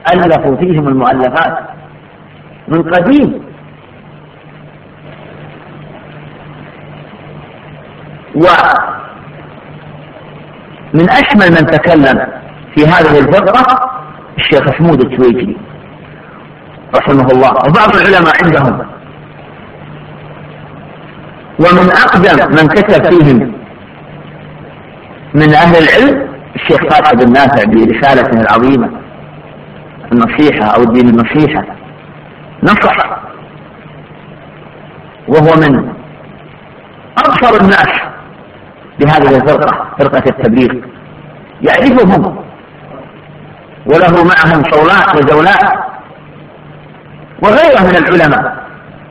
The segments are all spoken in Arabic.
ألفوا فيهم المؤلفات من قديم. ومن أشمل من تكلم في هذه الفقرة الشيخ حمود التويجري رحمه الله وبعض العلماء عندهم. ومن أقدم من كتب فيهم من أهل العلم الشيخ فاتح بن نافع برسالته العظيمة النصيحة أو الدين النصيحة، نصح، وهو من أبصر الناس بهذه الفرقة، فرقة التبليغ، يعرفهم وله معهم صولات وزولات، وغيره من العلماء.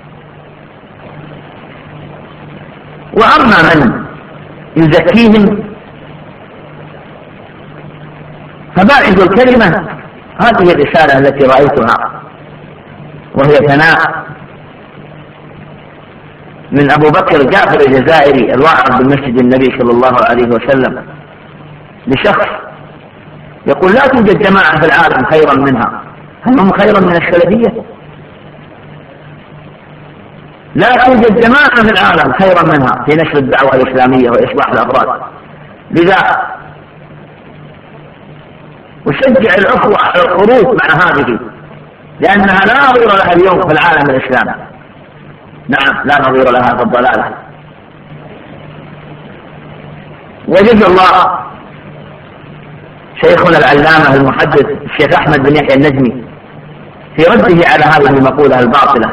وأما من يزكيهم فباعث الكلمة هذه الرسالة التي رأيتها، وهي ثناء من أبو بكر جعفر الجزائري الواعظ بالمسجد النبي صلى الله عليه وسلم لشخص يقول: لا توجد جماعة في العالم خيرا منها. هل هم خيرا من السلفية؟ لا توجد جماعة في العالم خيرا منها في نشر الدعوة الإسلامية وإصلاح الأفراد. لذا أشجع الأخوة على الخروج مع هذه، لأنها لا نظير لها اليوم في العالم الإسلامي. نعم، لا نظير لها في الضلالة. وجزا الله شيخنا العلامة المحدث الشيخ أحمد بن يحيى النجمي في رده على هذه المقولة الباطلة،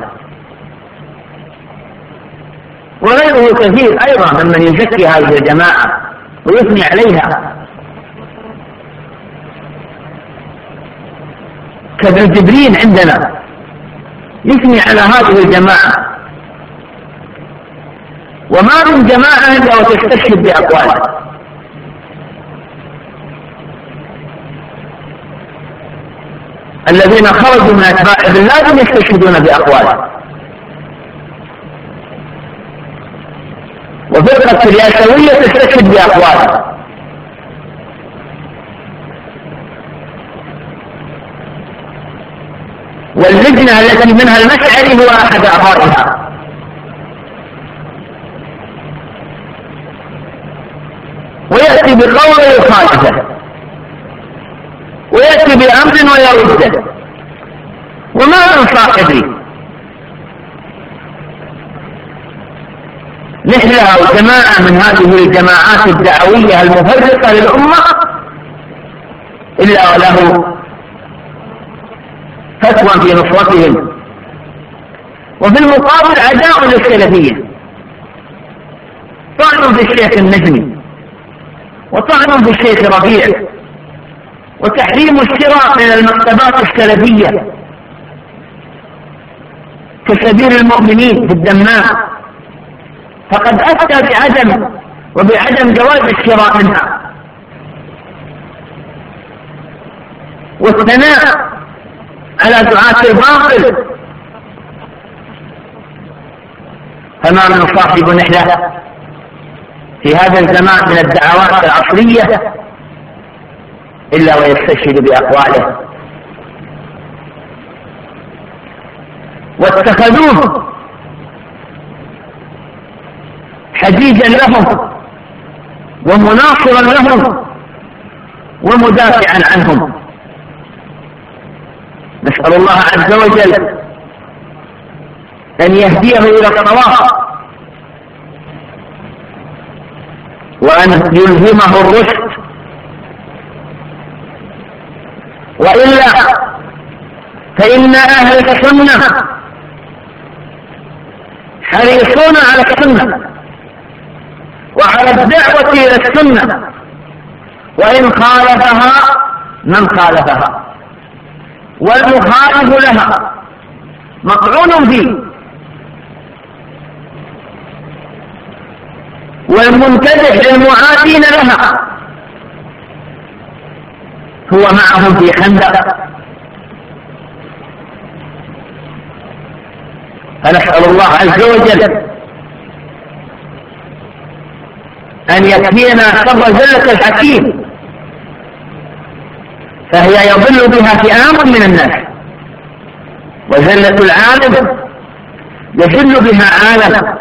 وغيره كثير أيضا ممن يزكي هذه الجماعة ويثني عليها، كابن جبرين عندنا يثني على هذه الجماعة، وما من جماعة إلا وتستشهد بأقوالها. الذين خرجوا من أتباع ابن لادن يستشهدون بأقوالها، وفرقة الياسوية تستشهد بأقوالها، واللجنة التي منها المشعري هو أحد أعضائها، ويأتي بقول يخالفه، ويأتي بأمر ويرده، وما من صاحبي مثل أو جماعة من هذه الجماعات الدعوية المفرقة للأمة إلا وله فتوى في نصرتهم، وفي المقابل عداء للسلفية، طعن في الشيخ النجمي، وطعن في الشيخ ربيع، وتحريم الشراء من المكتبات السلفية كسبيل المؤمنين في الدمام، فقد أفتى بعدم جواز الشراء منها، والثناء على دعاة الباطل. فما من صاحب نحلة في هذا الزمان من الدعوات العصرية إلا ويستشهد بأقواله، واتخذوه حجيجا لهم ومناصرا لهم ومدافعا عنهم. نسأل الله عز وجل أن يهديه إلى الصواب، وأن يلهمه الرشد، وإلا فإن أهل السنة حريصون على السنة وعلى الدعوة إلى السنة، وإن خالفها من خالفها، والمخالف لها مطعون فيه، والمنتدح للمعادين لها هو معهم في خندق. فنسأل الله عز وجل أن يكفينا شر زلة الحكيم فهي يضل بها فئام من الناس، وزلة العالم يزل بها عالم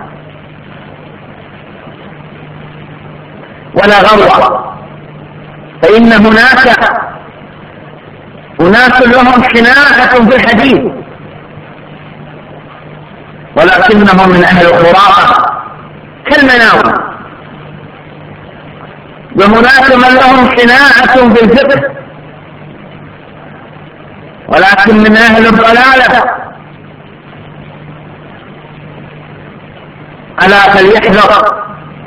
ولا غروة. فإن هناك أناس لهم صناعة في الحديث ولكنهم من أهل الخرافة كالمناوي، وهناك من لهم صناعة في الفقه ولكن من أهل الضلالة. ألا فليحذر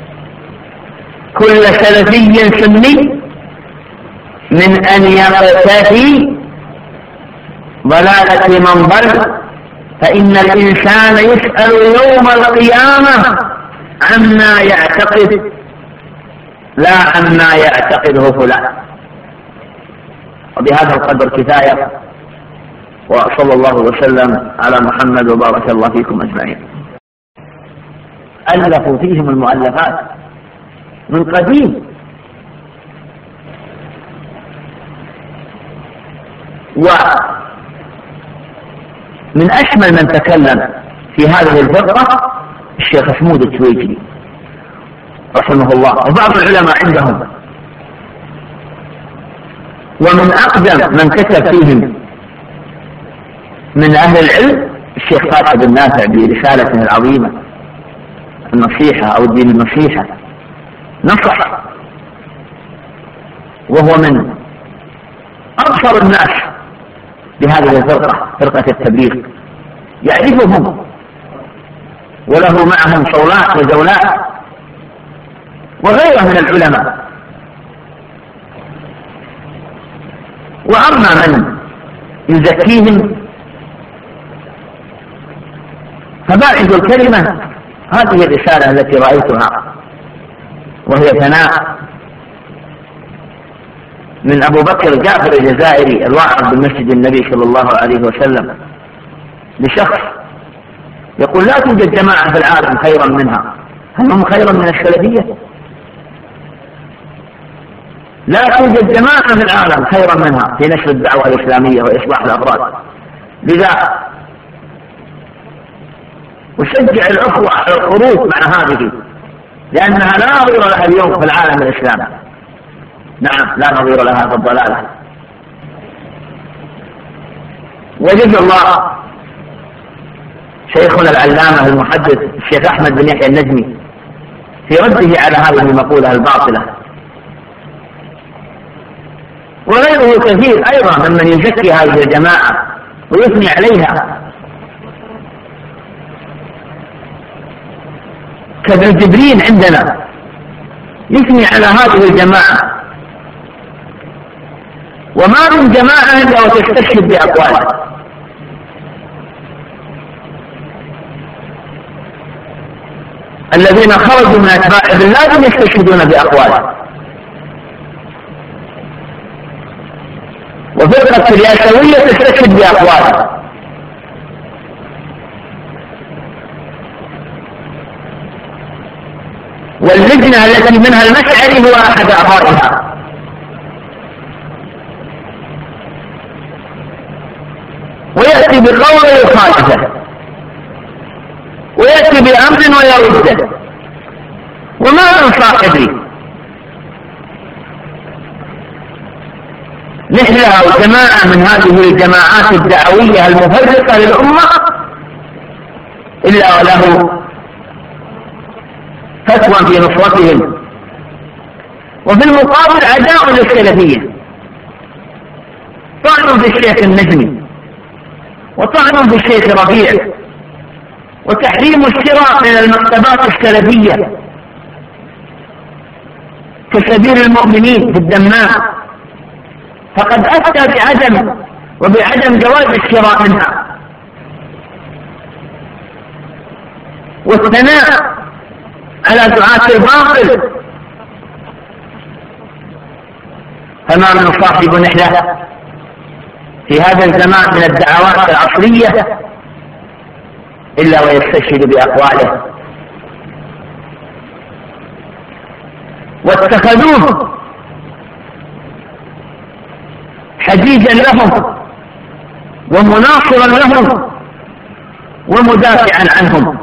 كل سلفي سني من أن يقتفي ضلالة من ضل، فإن الإنسان يسأل يوم القيامة عما يعتقد لا عما يعتقده فلان. وبهذا القدر كفاية، وصلى الله وسلم على محمد وبارك الله فيكم أجمعين. ألفوا فيهم المؤلفات من قديم، ومن أشمل من تكلم في هذه الفقرة الشيخ حمود التويجري رحمه الله وبعض العلماء عندهم. ومن أقدم من كتب فيهم من أهل العلم الشيخ قاسم بن نافع برسالته العظيمة النصيحة أو الدين النصيحة، نصح، وهو من أبصر الناس بهذه الفرقة، فرقة التبليغ، يعرفهم وله معهم صولات وجولات، وغيره من العلماء. وأما من يزكيهم فباعث الكلمة هذه الرسالة التي رأيتها، وهي ثناء من أبو بكر جعفر الجزائري الواعظ بمسجد النبي صلى الله عليه وسلم لشخص يقول لا توجد جماعة في العالم خيرا منها. هل هم خيرا من السلفية؟ لا توجد جماعة في العالم خيرا منها في نشر الدعوة الإسلامية وإصلاح الأفراد. لذا أشجع الأخوة على الخروج مع هذه، لأنها لا نظير لها اليوم في العالم الإسلامي. نعم، لا نظير لها في الضلالة. وجزا الله شيخنا العلامة المحدث الشيخ أحمد بن يحيى النجمي في رده على هذه المقولة الباطلة، وغيره كثير أيضا ممن يزكي هذه الجماعة ويثني عليها، كابن جبرين عندنا يثني على هذه الجماعة، وما من جماعة إلا وتستشهد بأقوالها. الذين خرجوا من أتباع ابن لازم يستشهدون بأقوالها. وفرقة الياسوية تستشهد بأقوالها. واللجنة التي منها المشعري هو أحد أعضائها. ويأتي بقول يخالفه، ويأتي بأمر ويرده، وما من صاحبه مثلها وجماعة من هذه الجماعات الدعوية المفرقة للأمة إلا وله فتوى في نصرتهم. وفي المقابل عداء للسلفية، طعن في الشيخ النجمي وطعن في الشيخ ربيع، وتحريم الشراء من المكتبات السلفية كسبيل المؤمنين في الدماء، فقد أفتى بعدم جواز الشراء منها. والثناء على دعاة الباطل، فما من صاحب نحلة في هذا الزمان من الدعوات العصرية إلا ويستشهد بأقواله. واتخذوه حجيجا لهم ومناصرا لهم ومدافعا عنهم.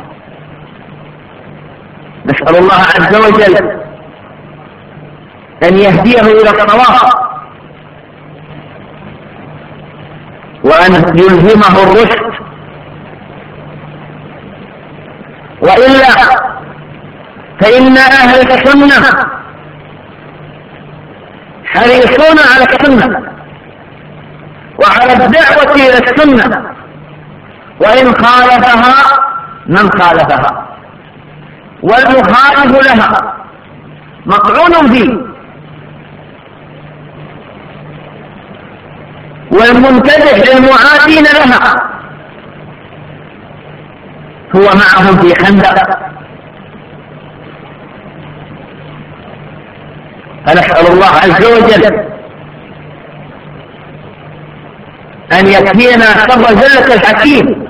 نسأل الله عز وجل أن يهديه إلى الصواب وأن يلهمه الرشد، وإلا فإن أهل السنة حريصون على السنة وعلى الدعوة إلى السنة، وإن خالفها من خالفها، والمخالف لها مطعون فيه، والمنتدح للمعادين لها هو معهم في خندق. فنسأل الله عز وجل أن يكفينا شر زلة الحكيم،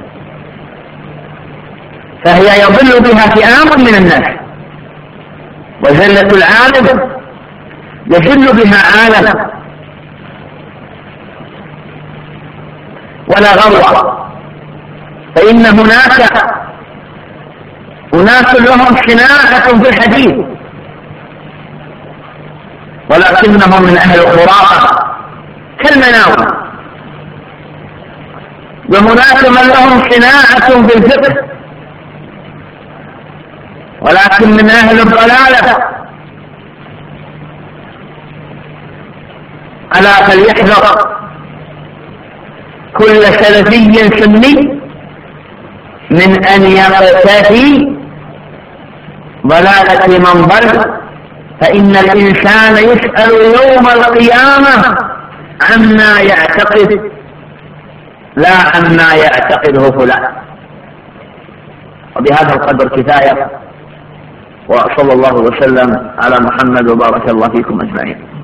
فهي يضل بها فئام من الناس، وزلة العالم يزل بها عالم ولا غرو. فإن هناك أناس لهم صناعة في الحديث ولكنهم من أهل الخرافة كالمناوي، وهناك من لهم صناعة في الفقه ولكن من أهل الضلالة. ألا فليحذر كل سلفي سني من أن يقتدي ضلالة من ضل، فإن الإنسان يسأل يوم القيامة عما يعتقد لا عما يعتقده فلان. وبهذا القدر كفاية، وصلى الله وسلم على محمد وبارك الله فيكم أجمعين.